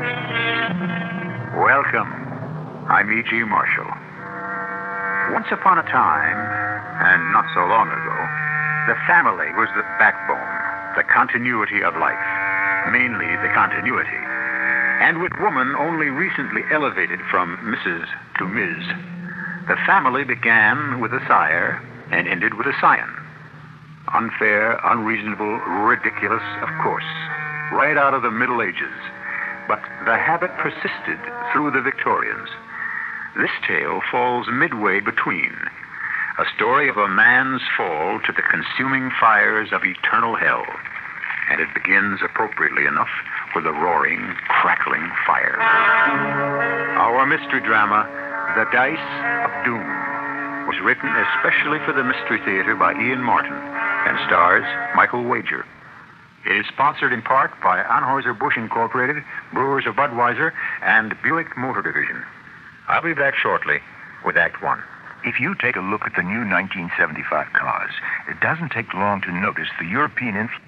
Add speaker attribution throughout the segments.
Speaker 1: Welcome. I'm E.G. Marshall. Once upon a time, and not so long ago, the family was the backbone, the continuity of life, mainly the continuity. And with woman only recently elevated from Mrs. to Ms., the family began with a sire and ended with a scion. Unfair, unreasonable, ridiculous, of course, right out of the Middle Ages. But the habit persisted through the Victorians. This tale falls midway between a story of a man's fall to the consuming fires of eternal hell, and it begins appropriately enough with a roaring, crackling fire. Our mystery drama, The Dice of Doom, was written especially for the Mystery Theater by Ian Martin and stars Michael Wager. It is sponsored in part by Anheuser-Busch Incorporated, Brewers of Budweiser, and Buick Motor Division. I'll be back shortly with Act One.
Speaker 2: If you take a look at the new 1975 cars, it doesn't take long to notice the European influence.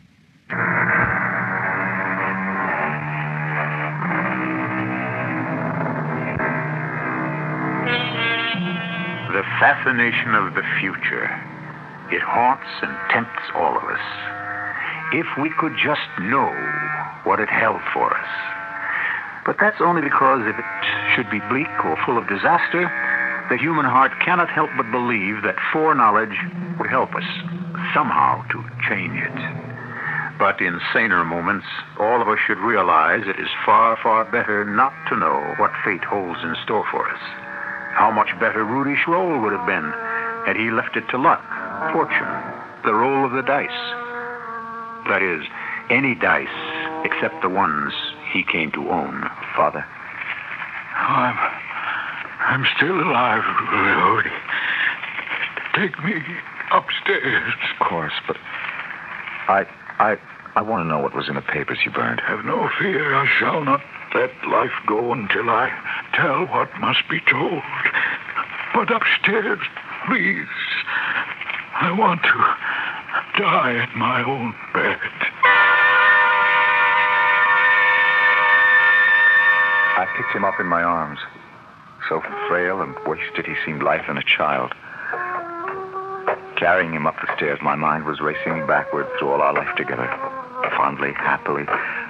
Speaker 1: The fascination of the future. It haunts and tempts all of us. If we could just know what it held for us. But that's only because if it should be bleak or full of disaster, the human heart cannot help but believe that foreknowledge would help us somehow to change it. But in saner moments, all of us should realize it is far, far better not to know what fate holds in store for us. How much better Rudy Schroll would have been had he left it to luck, fortune, the roll of the dice. That is, any dice except the ones he came to own.
Speaker 2: Father?
Speaker 3: I'm still alive, Rudy. Take me upstairs.
Speaker 2: Of course, but I want to know what was in the papers you burned.
Speaker 3: Have no fear. I shall not let life go until I tell what must be told. But upstairs, please. I want to die in my own bed.
Speaker 2: I picked him up in my arms. So frail and wasted, he seemed lighter than a child. Carrying him up the stairs, my mind was racing backward through all our life together. Fondly, happily.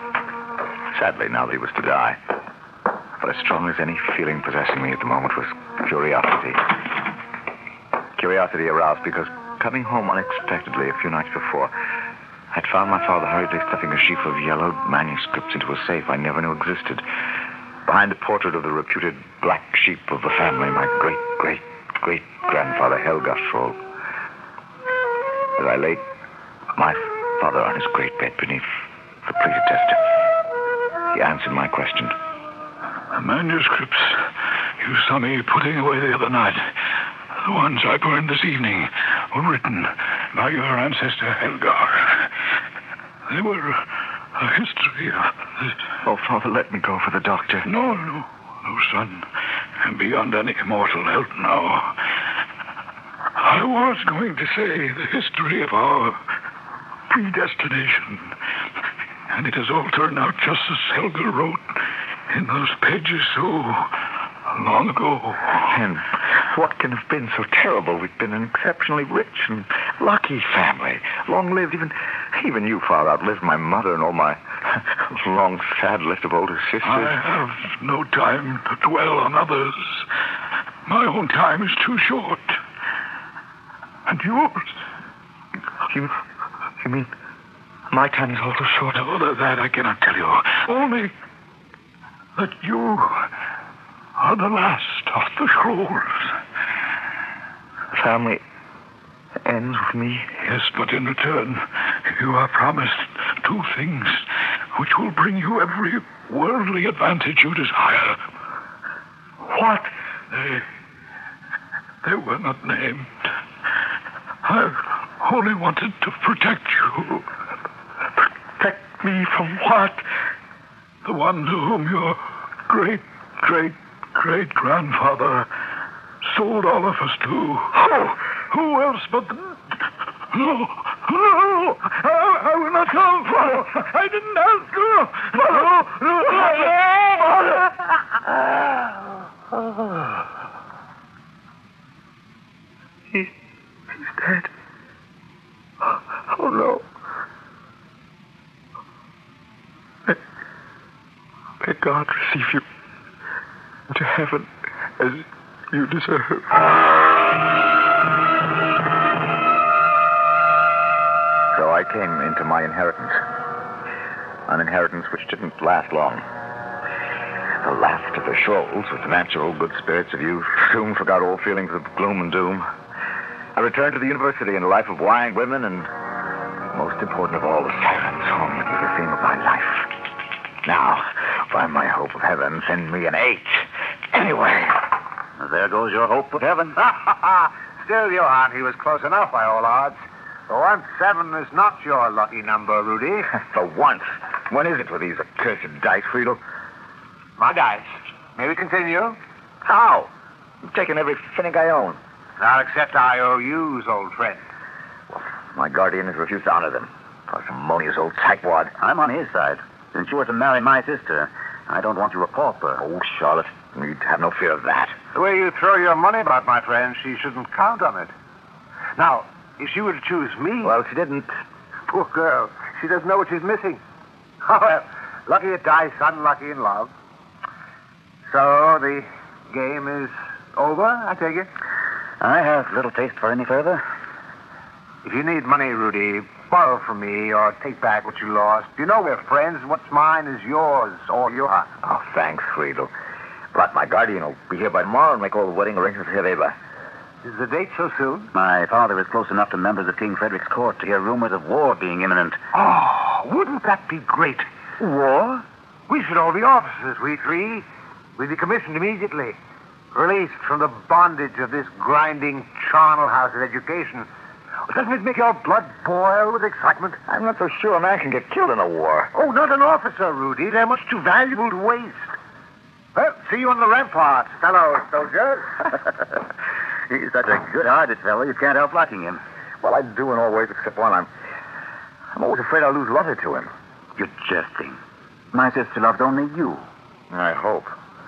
Speaker 2: Sadly, now that he was to die. But as strong as any feeling possessing me at the moment was curiosity. Curiosity aroused because coming home unexpectedly a few nights before, I'd found my father hurriedly stuffing a sheaf of yellowed manuscripts into a safe I never knew existed. Behind the portrait of the reputed black sheep of the family, my great-great-great-grandfather Helga Schroll. As I lay my father on his great bed beneath the pleated tester, he answered my question.
Speaker 3: The manuscripts you saw me putting away the other night, the ones I burned this evening, were written by your ancestor Helgar. They were a history of...
Speaker 2: Oh, Father, let me go for the doctor.
Speaker 3: No, son. I'm beyond any mortal help now. I was going to say the history of our predestination. And it has all turned out just as Helga wrote in those pages so long ago.
Speaker 2: And what can have been so terrible? We've been an exceptionally rich and lucky family. Long-lived. Even you, Father, outlived my mother and all my long, sad list of older sisters.
Speaker 3: I have no time to dwell on others. My own time is too short. And yours?
Speaker 2: You mean my time is also short?
Speaker 3: No, that I cannot tell you. Only that you are the last of the Scrolls.
Speaker 2: The family ends with me?
Speaker 3: Yes, but in return, you are promised two things which will bring you every worldly advantage you desire.
Speaker 2: What?
Speaker 3: They were not named. I only wanted to protect you.
Speaker 2: Protect me from what?
Speaker 3: The one to whom your great-great-great-grandfather sold all of us to.
Speaker 2: Oh!
Speaker 3: Who else but... No,
Speaker 2: No, I will not come, Father. I didn't ask you. Father. He's dead. Oh, no. May God receive you into heaven as you deserve. So I came into my inheritance. An inheritance which didn't last long. The last of the Scrolls, with the natural good spirits of youth, soon forgot all feelings of gloom and doom. I returned to the university and a life of wine, women, and, most important of all, the silence home that was the theme of my life. Now, find my hope of heaven, send me an 8. Anyway.
Speaker 4: There goes your hope of heaven.
Speaker 5: Still, Johann, he was close enough by all odds. For once, 7 is not your lucky number, Rudy.
Speaker 2: For once. When is it with these accursed dice, Friedel?
Speaker 5: My dice. May we continue?
Speaker 2: How? You've taken every pfennig I own.
Speaker 5: Not except IOUs, old friend.
Speaker 2: Well, my guardian has refused to honor them. Parsimonious old tightwad.
Speaker 4: I'm on his side. Since you were to marry my sister, I don't want you a pauper.
Speaker 2: Oh, Charlotte, you'd have no fear of that.
Speaker 5: The way you throw your money about, my friend, she shouldn't count on it. Now, if she were to choose me...
Speaker 2: Well, she didn't.
Speaker 5: Poor girl. She doesn't know what she's missing. Oh, well, lucky at dice, unlucky in love. So, the game is over, I take it?
Speaker 4: I have little taste for any further.
Speaker 5: If you need money, Rudy, borrow from me or take back what you lost. You know we're friends. What's mine is yours, or yours.
Speaker 2: Oh, thanks, Friedel. But my guardian will be here by tomorrow and make all the wedding arrangements here later.
Speaker 5: Is the date so soon?
Speaker 4: My father is close enough to members of King Frederick's court to hear rumors of war being imminent.
Speaker 5: Oh, wouldn't that be great?
Speaker 4: War?
Speaker 5: We should all be officers, we 3. We'd be commissioned immediately. Released from the bondage of this grinding charnel house of education. Doesn't it make your blood boil with excitement?
Speaker 2: I'm not so sure a man can get killed in a war.
Speaker 5: Oh, not an officer, Rudy. They're much too valuable to waste. Well, see you on the ramparts, fellow soldiers.
Speaker 4: He's such a good-hearted fellow, you can't help liking him.
Speaker 2: Well, I do in all ways except one. I'm always afraid I'll lose Lotte to him.
Speaker 4: You're jesting. My sister loves only you.
Speaker 2: I hope.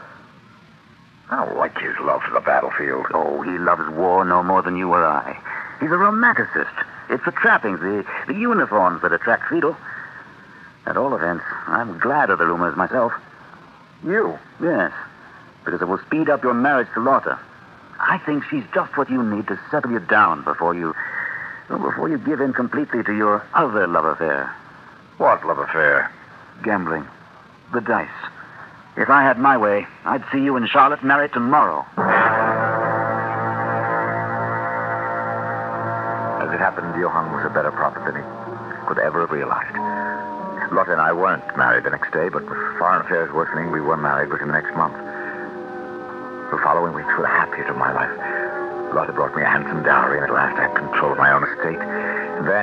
Speaker 2: I don't like his love for the battlefield.
Speaker 4: Oh, he loves war no more than you or I. He's a romanticist. It's the trappings, the uniforms that attract Friedel. At all events, I'm glad of the rumors myself.
Speaker 2: You?
Speaker 4: Yes, because it will speed up your marriage to Lotte. I think she's just what you need to settle you down before you give in completely to your other love affair.
Speaker 2: What love affair?
Speaker 4: Gambling. The dice. If I had my way, I'd see you and Charlotte married tomorrow.
Speaker 2: As it happened, Johann was a better prophet than he could ever have realized. Lotte and I weren't married the next day, but with foreign affairs worsening, we were married within the next month. The following weeks were the happiest of my life. Lotte brought me a handsome dowry, and at last I had control of my own estate. And then,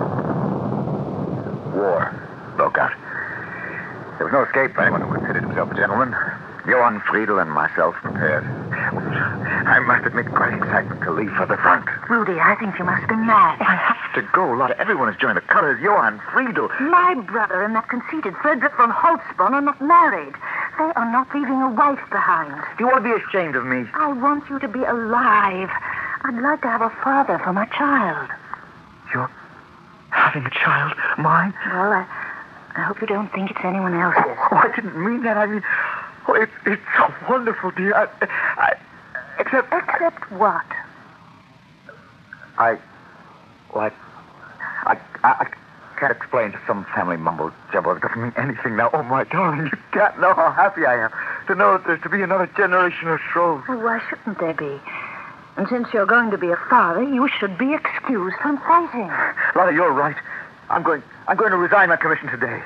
Speaker 2: war broke out. There was no escape for anyone who considered himself a gentleman. Johann, Friedel, and myself prepared. I must admit great excitement to leave for the front.
Speaker 6: Rudy, I think you must be mad.
Speaker 2: I have to go, Lotte. Everyone has joined the colors. Johann, Friedel.
Speaker 6: My brother and that conceited Frederick von Holtzborn are not married. They are not leaving a wife behind.
Speaker 2: Do you want to be ashamed of me?
Speaker 6: I want you to be alive. I'd like to have a father for my child.
Speaker 2: You're having a child? Mine?
Speaker 6: Well, I hope you don't think it's anyone else's.
Speaker 2: Oh, I didn't mean that. I mean, it's so wonderful, dear. Except
Speaker 6: what?
Speaker 2: I can't explain to some family mumbo jumbo. It doesn't mean anything now. Oh, my darling, you can't know how happy I am to know that there's to be another generation of Scrolls.
Speaker 6: Well, why shouldn't there be? And since you're going to be a father, you should be excused from fighting.
Speaker 2: Lotte, you're right. I'm going to resign my commission today.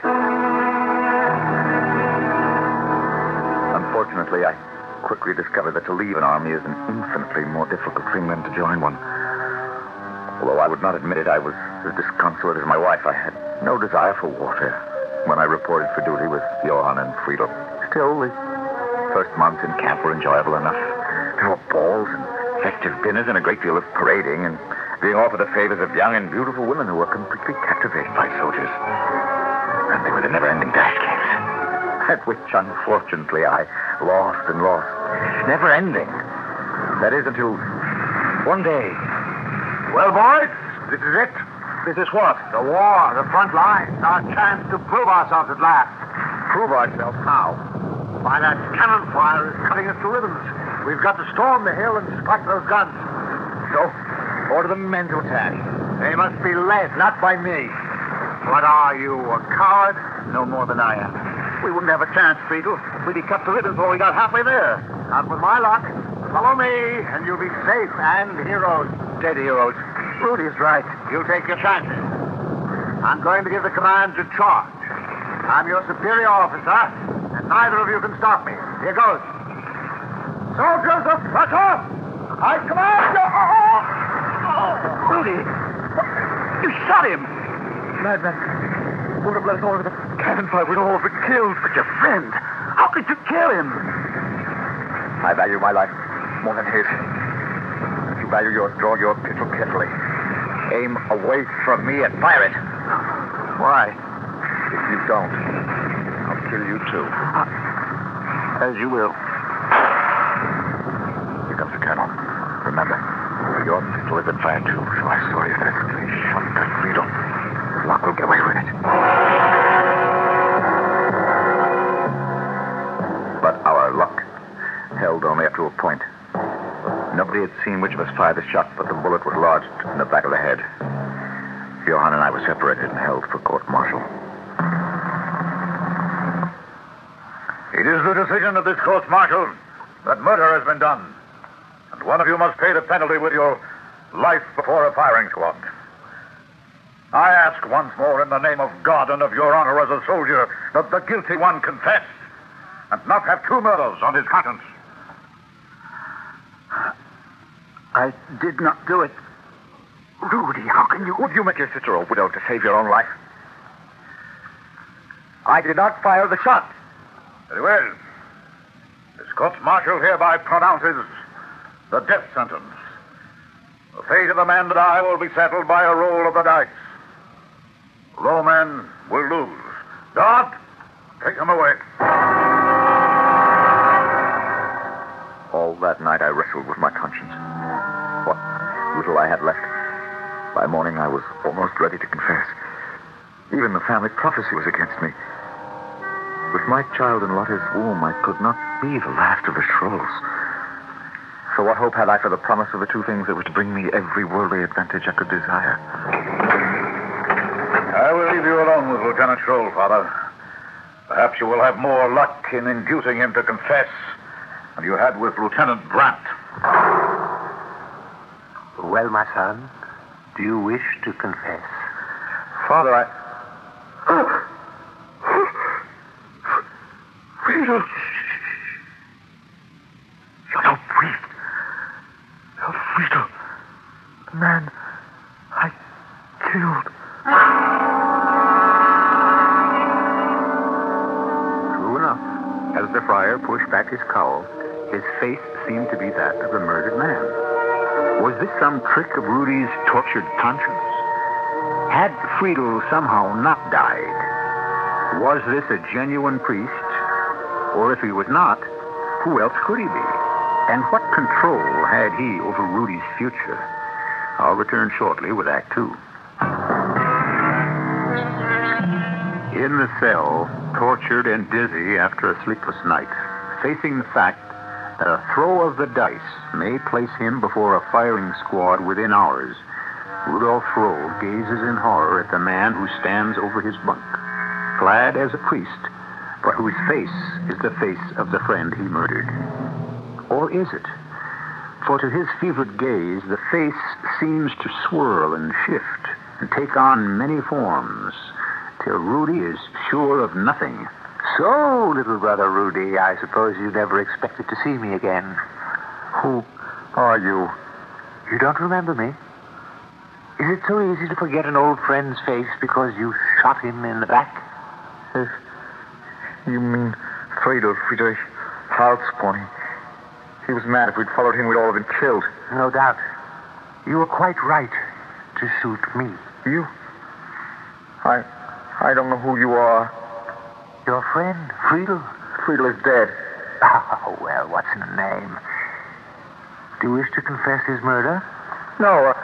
Speaker 2: Unfortunately, I quickly discovered that to leave an army is an infinitely more difficult thing than to join one. Although I would not admit it, I was as disconsolate as my wife. I had no desire for warfare when I reported for duty with Johann and Friedel. Still, the first months in camp were enjoyable enough. There were balls and festive dinners and a great deal of parading, and being offered the favors of young and beautiful women who were completely captivated by soldiers. And they were the never-ending dash games, at which, unfortunately, I lost and lost. Never-ending. That is, until one day.
Speaker 5: Well, boys, this is it.
Speaker 2: This is what?
Speaker 5: The war, the front lines, our chance to prove ourselves at last.
Speaker 2: Prove ourselves how?
Speaker 5: Why, that cannon fire is cutting us to ribbons. We've got to storm the hill and strike those guns.
Speaker 2: So, order the men to attack.
Speaker 5: They must be led, not by me. What are you, a coward?
Speaker 2: No more than I am. We wouldn't have a chance, Friedel. We'd be cut to ribbons before we got halfway there.
Speaker 5: Not with my luck. Follow me, and you'll be safe and heroes.
Speaker 2: Dead heroes. Rudy is right.
Speaker 5: You take your chances. I'm going to give the command to charge. I'm your superior officer, and neither of you can stop me. Here goes. Soldiers of Prussia, I command you.
Speaker 2: Rudy! You shot him! Madman. Would have let us all over the cannon fire. We'd all have been killed. But your friend, how could you kill him? I value my life more than his. If you value yours, draw your pistol carefully. Aim away from me and fire it. Why? If you don't, I'll kill you too. As you will. Here comes the colonel. Remember, your pistol has been fired too, so I saw you that shot that Friedel. Luck will get away with it. But our luck held only up to a point. Nobody had seen which of us fired the shot, but the bullet was lodged in the back of the head. Johann and I were separated and held for court-martial.
Speaker 7: It is the decision of this court-martial that murder has been done. And one of you must pay the penalty with your life before a firing squad. I ask once more in the name of God and of your honor as a soldier that the guilty one confess and not have two murders on his conscience.
Speaker 2: I did not do it. Rudy, how can you... Would you make your sister a widow to save your own life? I did not fire the shot.
Speaker 7: Very well. This court-martial hereby pronounces the death sentence. The fate of the man that I will be settled by a roll of the dice. Low men will lose. God, take him away.
Speaker 2: All that night I wrestled with my conscience. What little I had left. By morning I was almost ready to confess. Even the family prophecy was against me. With my child in Lotte's womb, I could not be the last of the Schrolls. So what hope had I for the promise of the two things that were to bring me every worldly advantage I could desire?
Speaker 7: I will leave you alone with Lieutenant Schroll, Father. Perhaps you will have more luck in inducing him to confess than you had with Lieutenant Brandt.
Speaker 5: Well, my son, do you wish to confess?
Speaker 2: Father, I... Friedel! You're no priest. You're Friedel. The man I killed.
Speaker 1: True enough. As the friar pushed back his cowl, his face seemed to be that of the murdered man. Was this some trick of Rudy's tortured conscience? Had Friedel somehow not died? Was this a genuine priest? Or if he was not, who else could he be? And what control had he over Rudy's future? I'll return shortly with Act 2. In the cell, tortured and dizzy after a sleepless night, facing the fact that a throw of the dice may place him before a firing squad within hours, Rudolf Schroll gazes in horror at the man who stands over his bunk, clad as a priest, but whose face is the face of the friend he murdered. Or is it? For to his fevered gaze, the face seems to swirl and shift and take on many forms, till Rudy is sure of nothing.
Speaker 5: So, little brother Rudy, I suppose you never expected to see me again.
Speaker 2: Who are you?
Speaker 5: You don't remember me? Is it so easy to forget an old friend's face because you shot him in the back?
Speaker 2: You mean Friedrich Hartspony. He was mad. If we'd followed him, we'd all have been killed.
Speaker 5: No doubt. You were quite right. to suit me.
Speaker 2: You? I don't know who you are.
Speaker 5: Your friend, Friedel.
Speaker 2: Friedel is dead.
Speaker 5: Oh, well, what's in the name? Do you wish to confess his murder?
Speaker 2: No.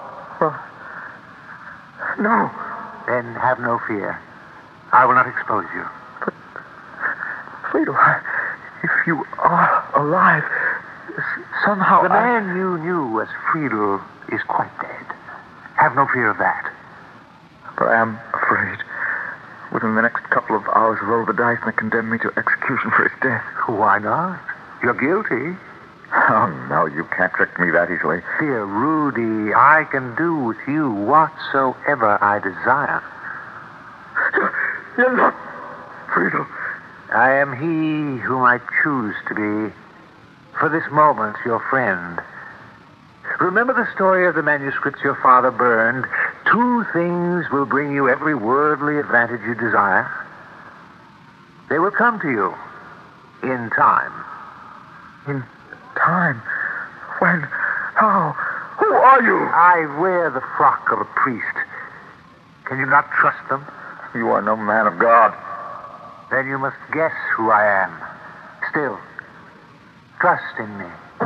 Speaker 2: No.
Speaker 5: Then have no fear. I will not expose you.
Speaker 2: But, Friedel, if you are alive, somehow
Speaker 5: the man you knew as Friedel is quite dead. Have no fear of that.
Speaker 2: But I am afraid. Within the next couple of hours, roll the dice and condemn me to execution for his death.
Speaker 5: Why not? You're guilty.
Speaker 2: Oh, no, you can't trick me that easily.
Speaker 5: Dear Rudy, I can do with you whatsoever I desire.
Speaker 2: You're not Friedel.
Speaker 5: I am he whom I choose to be. For this moment, your friend. Remember the story of the manuscripts your father burned? 2 things will bring you every worldly advantage you desire. They will come to you in time.
Speaker 2: In time? When? How? Who are you?
Speaker 5: I wear the frock of a priest. Can you not trust them?
Speaker 2: You are no man of God.
Speaker 5: Then you must guess who I am. Still, trust in me.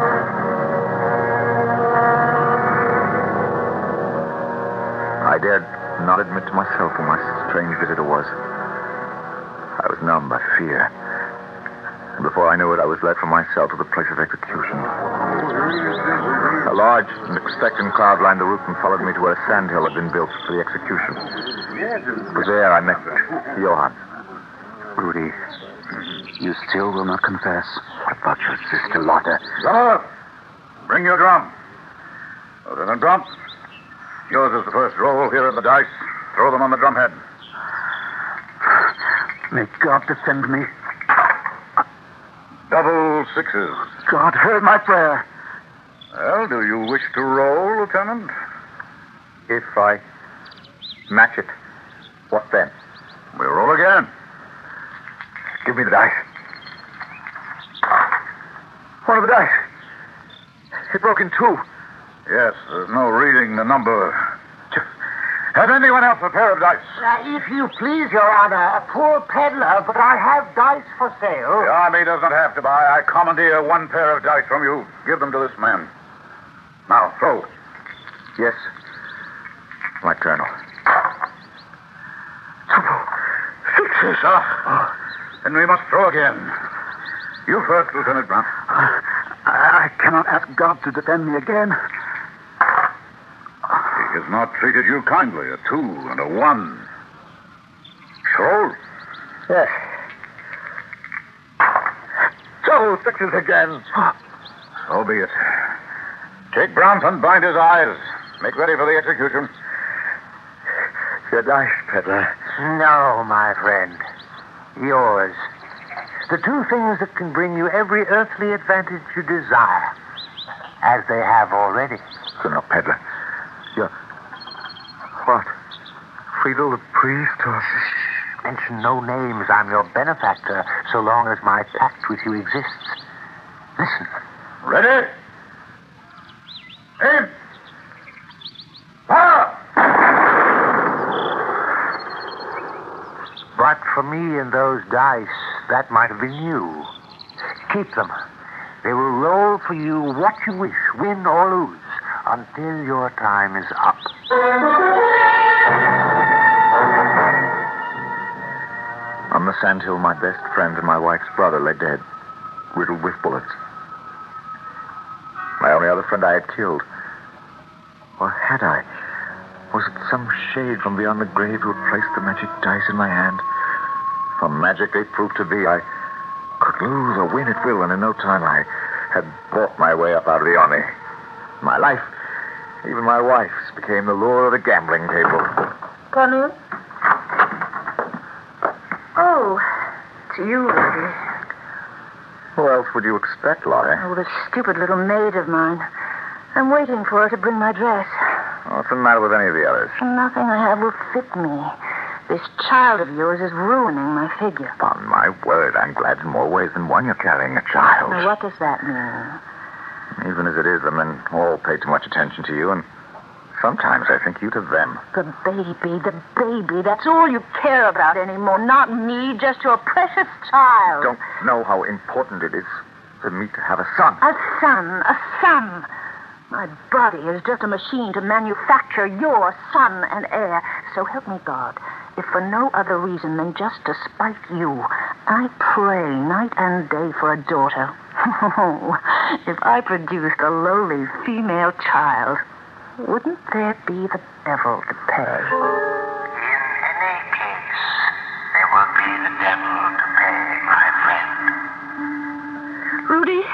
Speaker 2: I dared not admit to myself who my strange visitor was. I was numb by fear. And before I knew it, I was led from my cell to the place of execution. A large and expectant crowd lined the roof and followed me to where a sandhill had been built for the execution. It was there I met Johann.
Speaker 4: Rudy, you still will not confess about your sister Lotte.
Speaker 7: Drummer, bring your drum. Lieutenant Drum, yours is the first roll. Here are the dice. Throw them on the drumhead.
Speaker 4: May God defend me.
Speaker 7: Double 6s.
Speaker 4: God heard my prayer.
Speaker 7: Well, do you wish to roll, Lieutenant?
Speaker 2: If I match it, what then?
Speaker 7: We'll roll again.
Speaker 2: Give me the dice. One of the dice. It broke in 2.
Speaker 7: Yes, there's no reading the number. Has anyone else a pair of dice?
Speaker 5: If you please, Your Honor, a poor peddler, but I have dice for sale.
Speaker 7: The army doesn't have to buy. I commandeer 1 pair of dice from you. Give them to this man. Now, throw.
Speaker 2: Yes, my colonel.
Speaker 7: Double 6s, huh? Then we must throw again. You first, Lieutenant Brandt.
Speaker 4: I cannot ask God to defend me again.
Speaker 7: He has not treated you kindly. A 2 and a 1. Sure.
Speaker 2: Yes. Double 6s again.
Speaker 7: So be it. Take Brandt and bind his eyes. Make ready for the execution.
Speaker 2: Your dice, peddler.
Speaker 5: No, my friend. Yours. The 2 things that can bring you every earthly advantage you desire. As they have already.
Speaker 2: Colonel Peddler. You're... What? Friedel the priest or...
Speaker 5: Mention no names. I'm your benefactor so long as my pact with you exists. Listen.
Speaker 7: Ready? Aim! Fire!
Speaker 5: But for me and those dice, that might have been you. Keep them. They will roll for you what you wish, win or lose, until your time is up.
Speaker 2: On the sandhill, my best friend and my wife's brother lay dead, riddled with bullets. My only other friend I had killed. Or had I? Was it some shade from beyond the grave who had placed the magic dice in my hand? For magic they proved to be. I could lose or win at will, and in no time I had bought my way up out of the army. My life, even my wife's, became the lure of the gambling table.
Speaker 6: Come in. Oh, it's you, Rudy.
Speaker 2: Who else would you expect, Laurie?
Speaker 6: Oh, the stupid little maid of mine. I'm waiting for her to bring my dress.
Speaker 2: What's the matter with any of the others?
Speaker 6: Nothing I have will fit me. This child of yours is ruining my figure.
Speaker 2: Upon my word, I'm glad in more ways than one you're carrying a child.
Speaker 6: Now, what does that mean?
Speaker 2: Even as it is, the men all pay too much attention to you, and Sometimes I think you to them.
Speaker 6: The baby. That's all you care about anymore. Not me, just your precious child.
Speaker 2: Don't know how important it is for me to have a son.
Speaker 6: A son. My body is just a machine to manufacture your son and heir. So help me God, if for no other reason than just to spite you, I pray night and day for a daughter. If I produced a lowly female child, wouldn't there be the devil to pay?
Speaker 8: In any case, there will be the devil to pay, my friend.
Speaker 6: Rudy?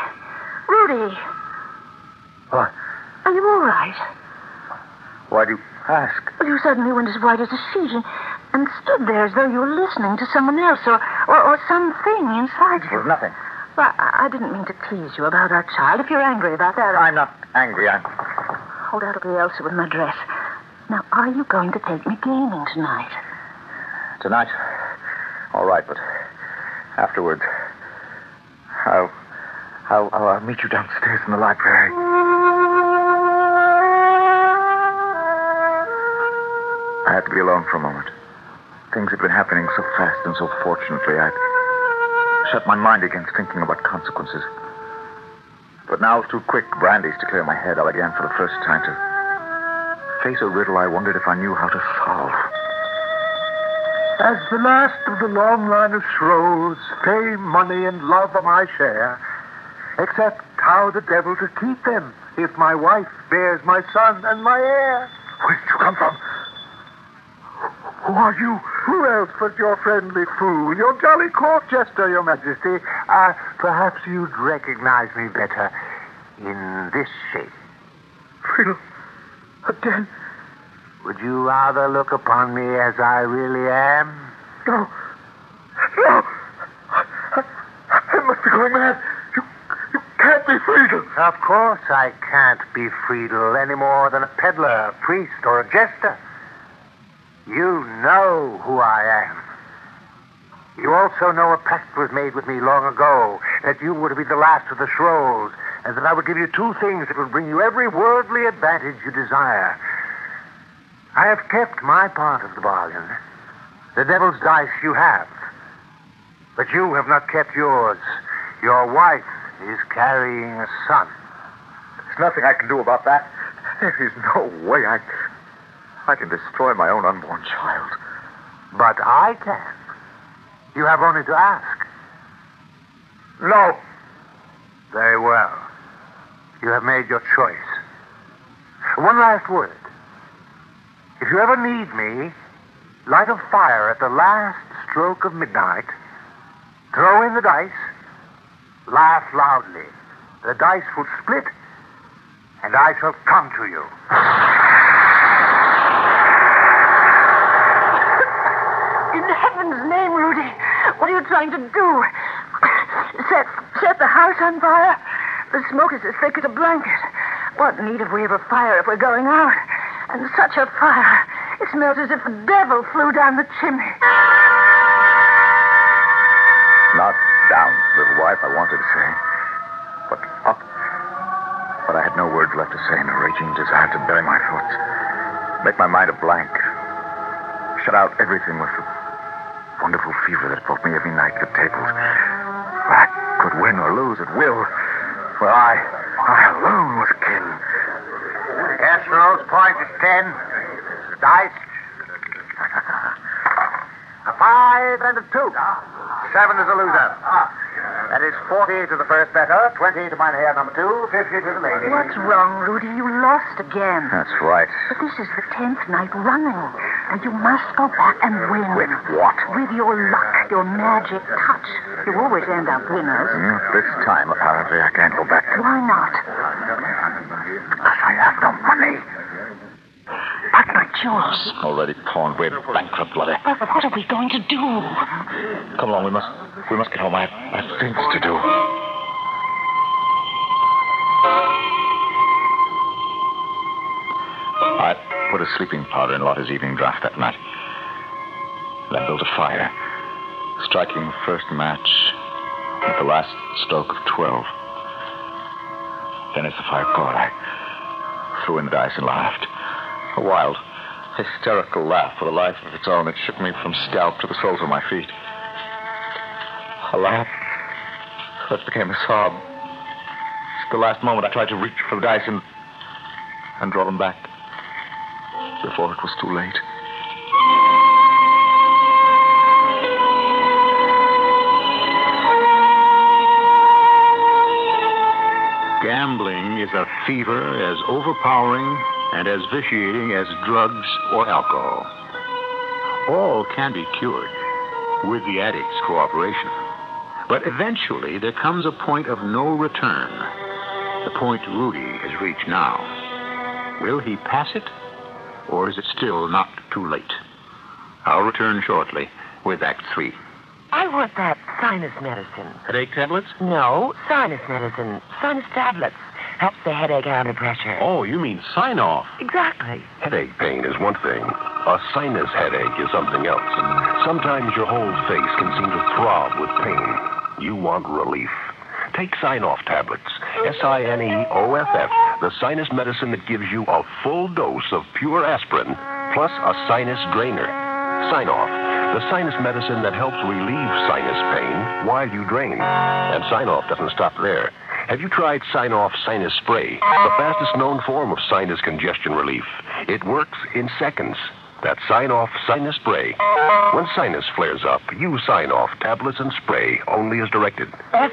Speaker 2: What?
Speaker 6: Are you all right?
Speaker 2: Why do you ask?
Speaker 6: Well, you suddenly went as white as a sheet and stood there as though you were listening to someone else or something inside you.
Speaker 2: There's nothing.
Speaker 6: Well, I didn't mean to tease you about our child. If you're angry about that...
Speaker 2: I'm not angry.
Speaker 6: Hold out the Elsa with my dress. Now, are you going to take me gaming tonight?
Speaker 2: Tonight? All right, but afterwards, I'll meet you downstairs in the library. I had to be alone for a moment. Things had been happening so fast and so fortunately, I'd shut my mind against thinking about consequences. But now, through quick brandies to clear my head, I began for the first time to face a riddle I wondered if I knew how to solve.
Speaker 5: As the last of the long line of Shroves, fame, money, and love are my share, except how the devil to keep them if my wife bears my son and my heir.
Speaker 7: Where did you come from? Who are you?
Speaker 5: Who else but your friendly fool, your jolly court jester, your majesty? Perhaps you'd recognize me better in this shape.
Speaker 7: Friedel. Again.
Speaker 5: Would you rather look upon me as I really am?
Speaker 7: No. I must be going mad. You can't be Friedel.
Speaker 5: Of course I can't be Friedel any more than a peddler, a priest, or a jester. You know who I am. You also know a pact was made with me long ago, that you were to be the last of the Shroves, and that I would give you two things that would bring you every worldly advantage you desire. I have kept my part of the bargain. The devil's dice you have. But you have not kept yours. Your wife is carrying a son.
Speaker 2: There's nothing I can do about that. There is no way I can destroy my own unborn child.
Speaker 5: But I can. You have only to ask.
Speaker 2: No.
Speaker 5: Very well. You have made your choice. One last word. If you ever need me, light a fire at the last stroke of midnight, throw in the dice, laugh loudly. The dice will split, and I shall come to you.
Speaker 6: In heaven's name, Rudy, what are you trying to do? Set the house on fire? The smoke is as thick as a blanket. What need have we of a fire if we're going out? And such a fire. It smells as if the devil flew down the chimney.
Speaker 2: Not down, little wife, I wanted to say. But up. But I had no words left to say in a raging desire to bury my thoughts. Make my mind a blank. Shut out everything with the wonderful fever that brought me every night to the tables. Where I could win or lose at will. Where I alone was king.
Speaker 5: Casserole's point is 10. Dice. A 5 and a 2. 7 is a loser. That is 48 to the first better, 20 to Mynheer number 2, 50 to the lady.
Speaker 6: What's wrong, Rudy? You lost again.
Speaker 2: That's right.
Speaker 6: But this is the 10th night running. And you must go back and win.
Speaker 2: With what?
Speaker 6: With your luck, your magic touch. You always end up winners.
Speaker 2: This time, apparently, I can't go back.
Speaker 6: Why not?
Speaker 2: Because I have no money.
Speaker 6: But not yours.
Speaker 2: Already pawned. We're bankrupt, bloody.
Speaker 6: But what are we going to do?
Speaker 2: Come along, we must get home. I have things to do. I put a sleeping powder in Lotta's evening draft that night. Then built a fire, striking the first match at the last stroke of 12. Then as the fire caught, I threw in the dice and laughed. A wild, hysterical laugh with a life of its own. It shook me from scalp to the soles of my feet. A laugh that became a sob. At the last moment, I tried to reach for the dice and draw them back before it was too late.
Speaker 1: Gambling is a fever as overpowering and as vitiating as drugs or alcohol. All can be cured with the addict's cooperation. But eventually there comes a point of no return. The point Rudy has reached now. Will he pass it, or is it still not too late? I'll return shortly with Act 3.
Speaker 9: I want that sinus medicine.
Speaker 1: Headache tablets?
Speaker 9: No, sinus medicine. Sinus tablets. Helps the headache under pressure.
Speaker 10: Oh, you mean sign-off.
Speaker 9: Exactly.
Speaker 10: Headache pain is one thing. A sinus headache is something else. Sometimes your whole face can seem to throb with pain. You want relief. Take Sign-Off tablets. SINEOFF, the sinus medicine that gives you a full dose of pure aspirin, plus a sinus drainer. Sign-Off, the sinus medicine that helps relieve sinus pain while you drain. And Sign-Off doesn't stop there. Have you tried Sign-Off Sinus Spray, the fastest known form of sinus congestion relief? It works in seconds. That's Sign-Off Sinus Spray. When sinus flares up, use Sign-Off tablets and spray only as directed.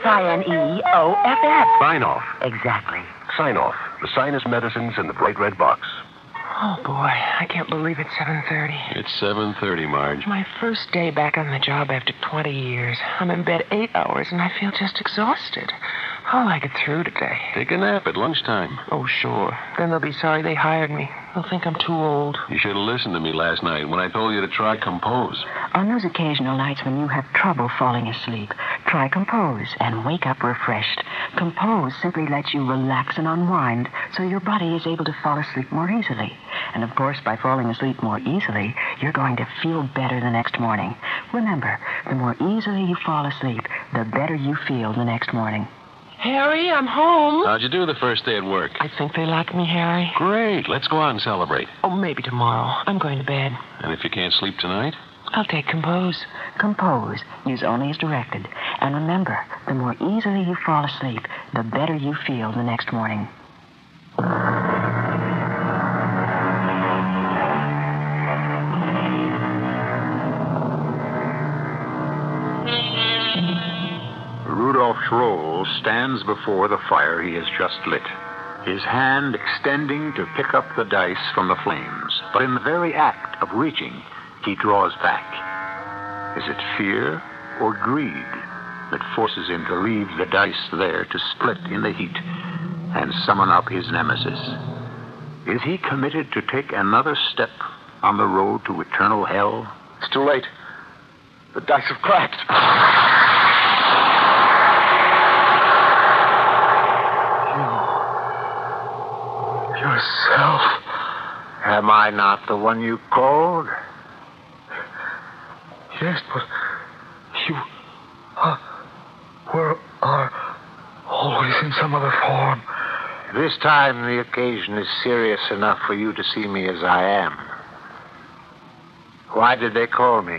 Speaker 9: SINEOFF.
Speaker 10: Sign-Off.
Speaker 9: Exactly.
Speaker 10: Sign-Off, the sinus medicines in the bright red box.
Speaker 9: Oh, boy, I can't believe it's 7:30.
Speaker 10: It's 7:30, Marge.
Speaker 9: My first day back on the job after 20 years. I'm in bed 8 hours, and I feel just exhausted. I'll like it through today.
Speaker 10: Take a nap at lunchtime.
Speaker 9: Oh, sure. Then they'll be sorry they hired me. They'll think I'm too old.
Speaker 10: You should have listened to me last night when I told you to try Compose.
Speaker 6: On those occasional nights when you have trouble falling asleep, try Compose and wake up refreshed. Compose simply lets you relax and unwind so your body is able to fall asleep more easily. And of course, by falling asleep more easily, you're going to feel better the next morning. Remember, the more easily you fall asleep, the better you feel the next morning.
Speaker 9: Harry, I'm home.
Speaker 10: How'd you do the first day at work?
Speaker 9: I think they like me, Harry.
Speaker 10: Great. Let's go out and celebrate.
Speaker 9: Oh, maybe tomorrow. I'm going to bed.
Speaker 10: And if you can't sleep tonight?
Speaker 9: I'll take Compose.
Speaker 6: Compose. Use only as directed. And remember, the more easily you fall asleep, the better you feel the next morning.
Speaker 1: Rudolph Schroll stands before the fire he has just lit, his hand extending to pick up the dice from the flames. But in the very act of reaching, he draws back. Is it fear or greed that forces him to leave the dice there to split in the heat and summon up his nemesis? Is he committed to take another step on the road to eternal hell?
Speaker 2: It's too late. The dice have cracked. Yourself.
Speaker 5: Am I not the one you called?
Speaker 2: Yes, but you are always in some other form.
Speaker 5: This time the occasion is serious enough for you to see me as I am. Why did they call me?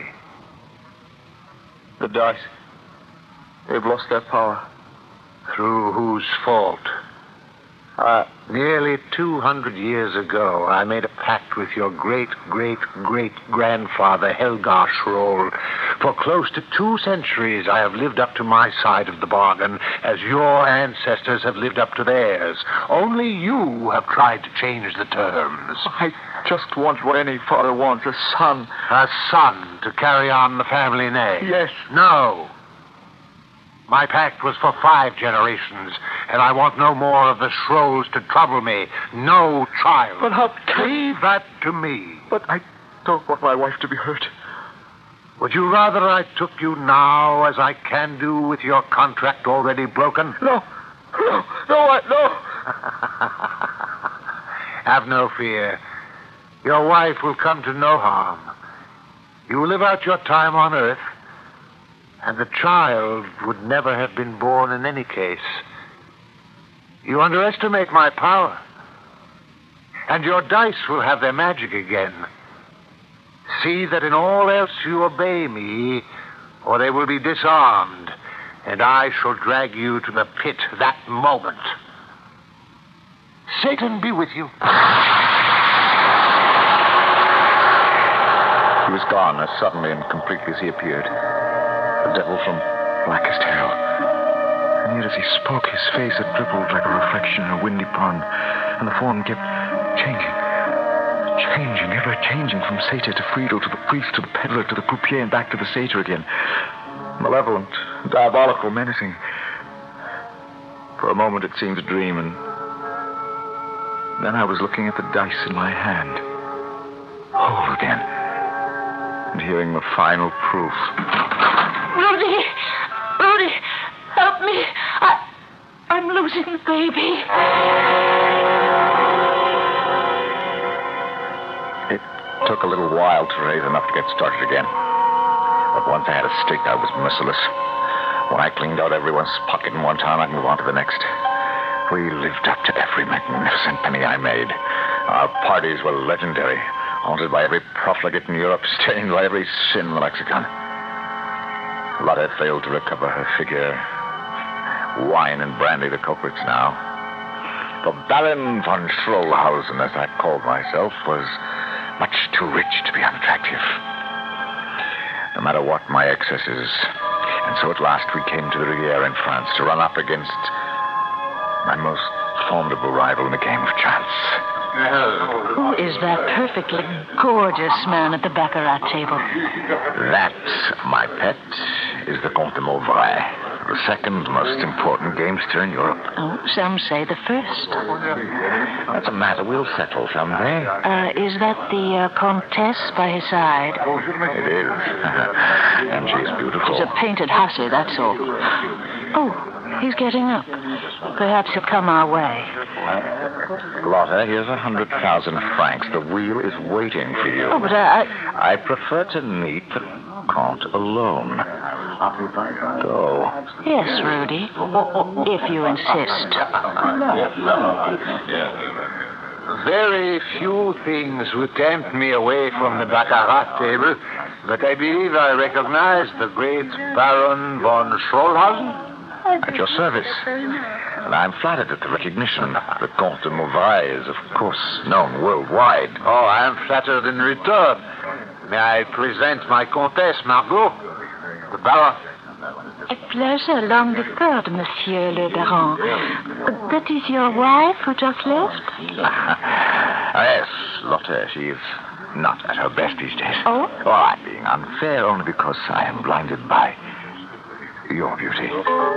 Speaker 2: The dice. They've lost their power.
Speaker 5: Through whose fault? Nearly 200 years ago, I made a pact with your great-great-great-grandfather, Helgar Schroll. For close to 2 centuries, I have lived up to my side of the bargain, as your ancestors have lived up to theirs. Only you have tried to change the terms.
Speaker 2: I just want what any father wants, a son.
Speaker 5: A son to carry on the family name?
Speaker 2: Yes.
Speaker 5: No. My pact was for 5 generations, and I want no more of the Schrolls to trouble me. No child.
Speaker 2: But how
Speaker 5: Leave that to me.
Speaker 2: But I don't want my wife to be hurt.
Speaker 5: Would you rather I took you now, as I can do with your contract already broken?
Speaker 2: No.
Speaker 5: Have no fear. Your wife will come to no harm. You will live out your time on Earth, and the child would never have been born in any case. You underestimate my power. and your dice will have their magic again. See that in all else you obey me, or they will be disarmed, and I shall drag you to the pit that moment. Satan be with you.
Speaker 2: He was gone as suddenly and completely as he appeared. The devil from blackest hell. And yet as he spoke, his face had rippled like a reflection in a windy pond, and the form kept changing, ever changing, from satyr to Friedel, to the priest, to the peddler, to the croupier, and back to the satyr again. Malevolent, diabolical, menacing. For a moment it seemed a dream, and then I was looking at the dice in my hand, whole again, and hearing the final proof.
Speaker 6: Rudy! Rudy! Help me! I'm losing the baby.
Speaker 2: It took a little while to raise enough to get started again. But once I had a stake, I was merciless. When I cleaned out everyone's pocket in one town, I'd move on to the next. We lived up to every magnificent penny I made. Our parties were legendary, haunted by every profligate in Europe, stained by every sin in the lexicon. Lotte failed to recover her figure. Wine and brandy the culprits now. The Baron von Schrollhausen, as I called myself, was much too rich to be unattractive. No matter what my excesses. And so at last we came to the Riviera in France to run up against my most formidable rival in the game of chance.
Speaker 6: Who is that perfectly gorgeous man at the baccarat table?
Speaker 2: That, my pet, is the Comte de Mauvrais, the second most important gamester in Europe.
Speaker 6: Oh, some say the first.
Speaker 2: That's a matter we'll settle someday.
Speaker 6: Is that the Comtesse by his side?
Speaker 2: It is. And she's beautiful.
Speaker 6: She's a painted hussy, that's all. Oh, he's getting up. Perhaps he'll come our way.
Speaker 2: Lotte, here's 100,000 francs. The wheel is waiting for you.
Speaker 6: Oh, but
Speaker 2: I prefer to meet the Comte alone. Go.
Speaker 6: Yes, Rudy. If you insist.
Speaker 5: Very few things would tempt me away from the baccarat table, but I believe I recognize the great Baron von Schrollhausen.
Speaker 2: At your service. And I'm flattered at the recognition. The Comte de Mauvrais is, of course, known worldwide.
Speaker 5: Oh, I am flattered in return. May I present my Comtesse, Margot? The Baron.
Speaker 6: A pleasure long deferred, Monsieur le Baron. That is your wife who just left?
Speaker 2: Yes, Lotte. She is not at her best these days.
Speaker 6: Oh?
Speaker 2: Oh, I'm being unfair only because I am blinded by your beauty.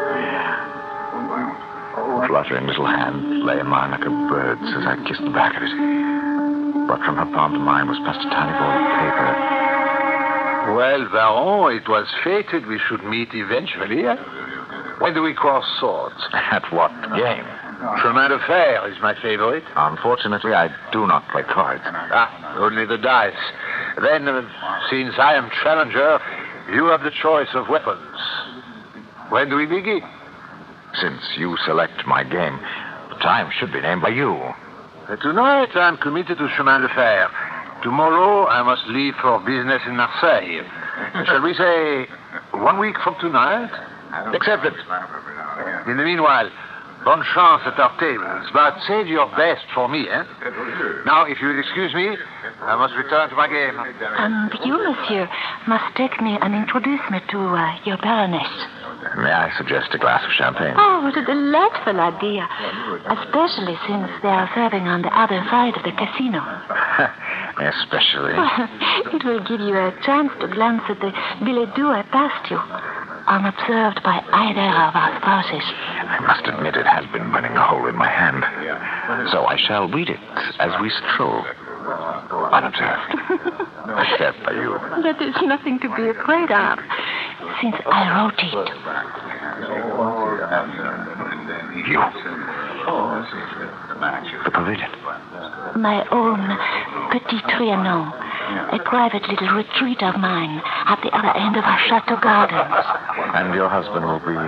Speaker 2: Fluttering little hand lay in mine like a bird's as I kissed the back of it. But from her palm to mine was passed a tiny ball of paper.
Speaker 5: Well, Baron, it was fated we should meet eventually. When do we cross swords?
Speaker 2: At what game?
Speaker 5: Chemin de fer is my favorite.
Speaker 2: Unfortunately, I do not play cards.
Speaker 5: Only the dice. Then, since I am challenger, you have the choice of weapons. When do we begin?
Speaker 2: Since you select my game, the time should be named by you.
Speaker 5: Tonight, I'm committed to Chemin de Fer. Tomorrow, I must leave for business in Marseille. Shall we say 1 week from tonight?
Speaker 2: Accepted.
Speaker 5: In the meanwhile, bonne chance at our tables, but save your best for me, eh? Now, if you will excuse me, I must return to my game.
Speaker 6: And you, monsieur, must take me and introduce me to your Baroness.
Speaker 2: May I suggest a glass of champagne?
Speaker 6: Oh, what a delightful idea. Especially since they are serving on the other side of the casino.
Speaker 2: Especially.
Speaker 6: Well, it will give you a chance to glance at the billet doux I passed you, unobserved by either of our spouses.
Speaker 2: I must admit it has been burning a hole in my hand. So I shall read it as we stroll. Unobserved. Except by you.
Speaker 6: That is nothing to be afraid of, since I wrote it.
Speaker 2: You. The pavilion.
Speaker 6: My own Petit Trianon, a private little retreat of mine at the other end of our chateau gardens.
Speaker 2: And your husband will be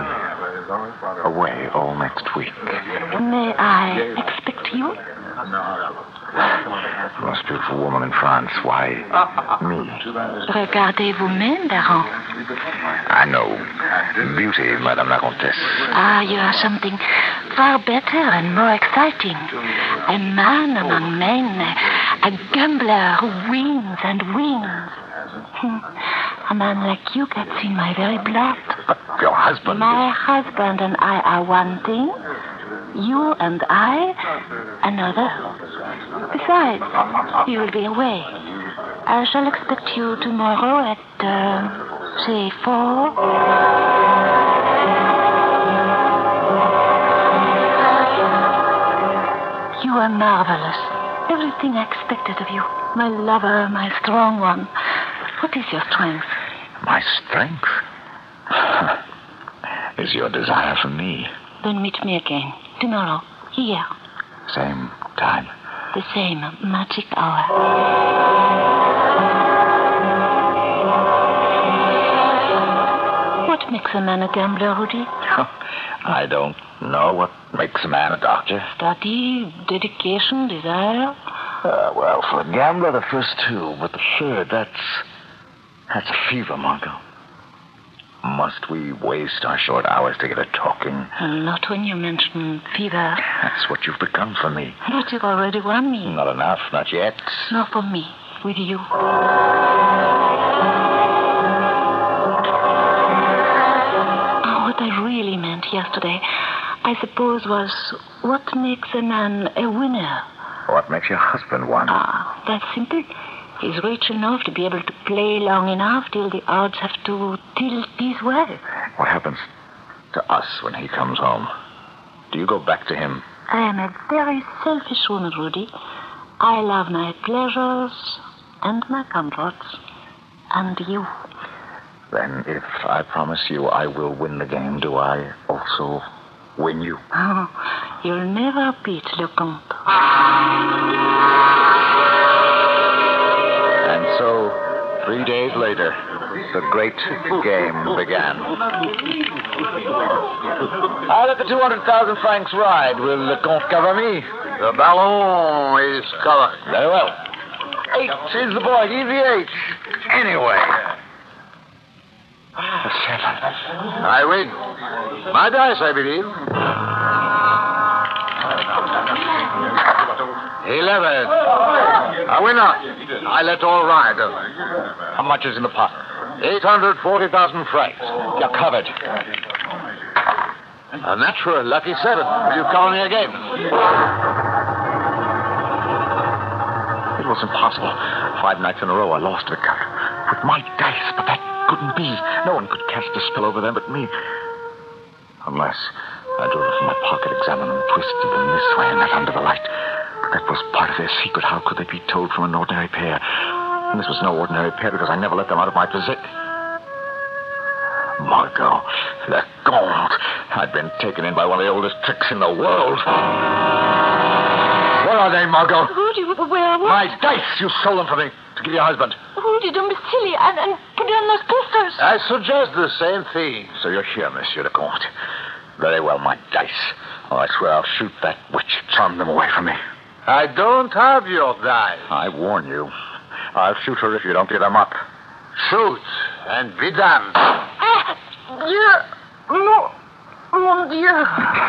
Speaker 2: away all next week.
Speaker 6: May I expect you?
Speaker 2: The most beautiful woman in France. Why me?
Speaker 6: Regardez vous-même, Baron.
Speaker 2: I know. Beauty, Madame la Comtesse.
Speaker 6: Ah, you are something far better and more exciting. A man among men, a gambler who wins and wins. A man like you gets in my very blood.
Speaker 2: But your husband...
Speaker 6: My husband and I are one thing. You and I, another. Besides, you will be away. I shall expect you tomorrow at, say, 4. You are marvelous. Everything I expected of you. My lover, my strong one. What is your strength?
Speaker 2: My strength is your desire for me.
Speaker 6: Then meet me again. Tomorrow. Here.
Speaker 2: Same time.
Speaker 6: The same magic hour. What makes a man a gambler, Rudy?
Speaker 2: I don't know what makes a man a doctor.
Speaker 6: Study, dedication, desire.
Speaker 2: Well, for a gambler, the first two, but the third, that's a fever, Margot. Must we waste our short hours to get a talking?
Speaker 6: Not when you mention fever.
Speaker 2: That's what you've become for me.
Speaker 6: But you've already won me.
Speaker 2: Not enough, not yet.
Speaker 6: Nor for me, with you. What I really meant yesterday, I suppose, was what makes a man a winner?
Speaker 2: What makes your husband one?
Speaker 6: Ah, that's simple. He's rich enough to be able to play long enough till the odds have to tilt his way.
Speaker 2: What happens to us when he comes home? Do you go back to him?
Speaker 6: I am a very selfish woman, Rudy. I love my pleasures and my comforts. And you.
Speaker 2: Then if I promise you I will win the game, do I also win you?
Speaker 6: Oh, you'll never beat Lecomte.
Speaker 2: And so, 3 days later, the great game began. I let the 200,000 francs ride. Will Lecomte cover me?
Speaker 5: The ballon is covered.
Speaker 2: Very well. 8 is the point. Easy 8. Anyway. 7.
Speaker 5: I win. My dice, I believe. 11. A winner. I let all ride.
Speaker 2: How much is in the pot?
Speaker 5: 840,000 francs.
Speaker 2: You're covered.
Speaker 5: A natural lucky 7. Will you cover me again?
Speaker 2: It was impossible. 5 nights in a row I lost the cut. With my dice, but that couldn't be. No one could cast a spell over them but me. Unless I drew it from my pocket, examined them, twisted them this way and that under the light. But that was part of their secret. How could they be told from an ordinary pair? And this was no ordinary pair because I never let them out of my possession. Margot, Lecomte. I'd been taken in by one of the oldest tricks in the world. Where are they, Margot?
Speaker 6: Rudy, where are we?
Speaker 2: My dice! You stole them from me to give your husband.
Speaker 6: Rudy, don't be silly and put down those pistols.
Speaker 5: I suggest the same thing.
Speaker 2: So you're here, Monsieur Lecomte. Very well, my dice. Oh, I swear I'll shoot that witch. Charm them away from me.
Speaker 5: I don't have your dice.
Speaker 2: I warn you. I'll shoot her if you don't give them up.
Speaker 5: Shoot and be damned.
Speaker 6: Ah, Dieu. No. Mon Dieu.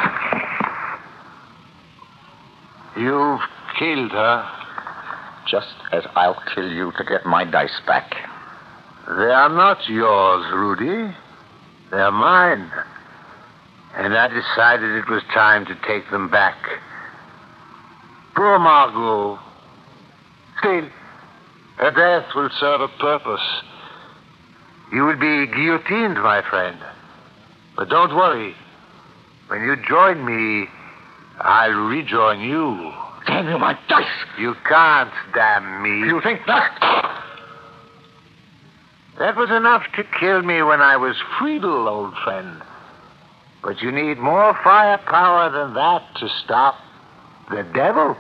Speaker 5: You've killed her.
Speaker 2: Just as I'll kill you to get my dice back.
Speaker 5: They are not yours, Rudy. They're mine. And I decided it was time to take them back. Poor Margot. Still, her death will serve a purpose. You will be guillotined, my friend. But don't worry. When you join me, I'll rejoin you.
Speaker 2: Damn you, my dice!
Speaker 5: You can't damn me.
Speaker 2: You think not?
Speaker 5: That was enough to kill me when I was Friedel, old friend. But you need more firepower than that to stop the devil.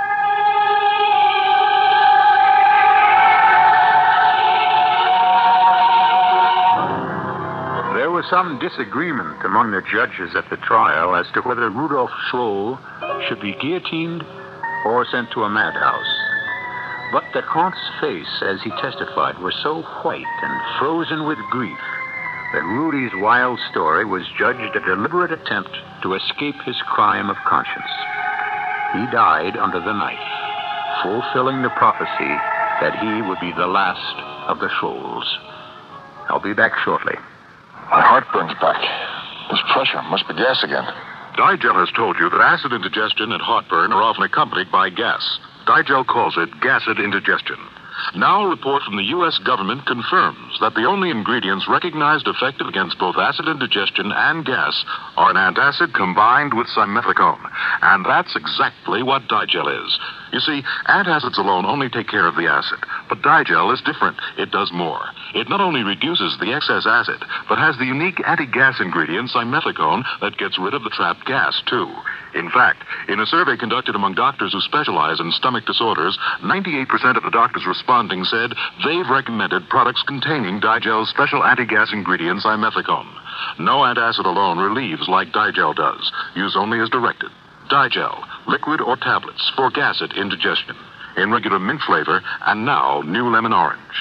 Speaker 1: There was some disagreement among the judges at the trial as to whether Rudolf Schroll should be guillotined or sent to a madhouse. But the Comte's face, as he testified, was so white and frozen with grief that Rudy's wild story was judged a deliberate attempt to escape his crime of conscience. He died under the knife, fulfilling the prophecy that he would be the last of the Scholls. I'll be back shortly.
Speaker 11: My heartburn's back. This pressure must be gas again.
Speaker 12: Digel has told you that acid indigestion and heartburn are often accompanied by gas. Digel calls it gassed indigestion. Now, a report from the U.S. government confirms that the only ingredients recognized effective against both acid indigestion and gas are an antacid combined with simethicone. And that's exactly what Digel is. You see, antacids alone only take care of the acid, but Digel is different. It does more. It not only reduces the excess acid, but has the unique anti-gas ingredient simethicone that gets rid of the trapped gas, too. In fact, in a survey conducted among doctors who specialize in stomach disorders, 98% of the doctors responding said they've recommended products containing Digel's special anti-gas ingredient simethicone. No antacid alone relieves like Digel does. Use only as directed. Digel, liquid or tablets for gassed indigestion. In regular mint flavor, and now new lemon orange.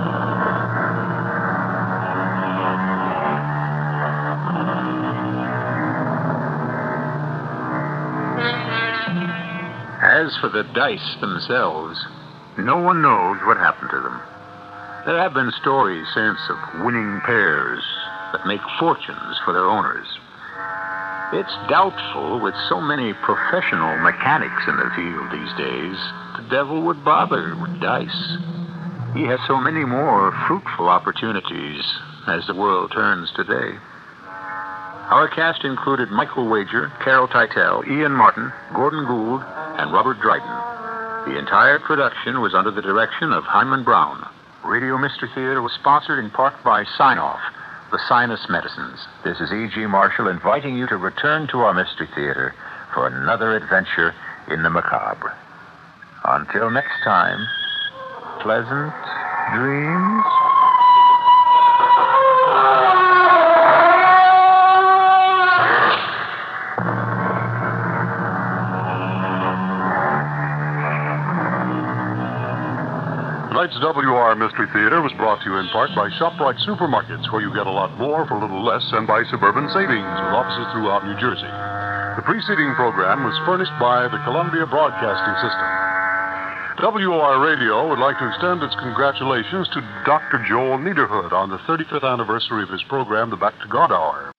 Speaker 1: As for the dice themselves, no one knows what happened to them. There have been stories since of winning pairs that make fortunes for their owners. It's doubtful, with so many professional mechanics in the field these days, the devil would bother with dice. He has so many more fruitful opportunities as the world turns today. Our cast included Michael Wager, Carol Teitel, Ian Martin, Gordon Gould, and Robert Dryden. The entire production was under the direction of Hyman Brown. Radio Mystery Theater was sponsored in part by Sign-Off, the Sinus Medicines.
Speaker 13: This is E.G. Marshall inviting you to return to our Mystery Theater for another adventure in the macabre. Until next time, pleasant dreams.
Speaker 14: Tonight's WR Mystery Theater was brought to you in part by ShopRite Supermarkets, where you get a lot more for a little less, and by Suburban Savings, with offices throughout New Jersey. The preceding program was furnished by the Columbia Broadcasting System. WR Radio would like to extend its congratulations to Dr. Joel Niederhood on the 35th anniversary of his program, The Back to God Hour.